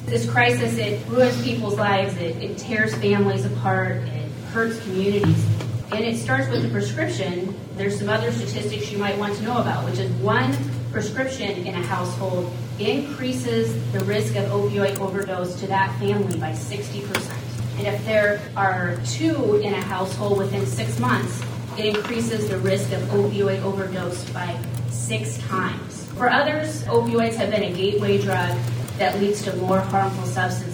This crisis, it ruins people's lives, it tears families apart, it hurts communities. And it starts with the prescription. There's some other statistics you might want to know about, which is one prescription in a household increases the risk of opioid overdose to that family by 60%. And if there are two in a household within 6 months, it increases the risk of opioid overdose by 6 times. For others, opioids have been a gateway drug that leads to more harmful substance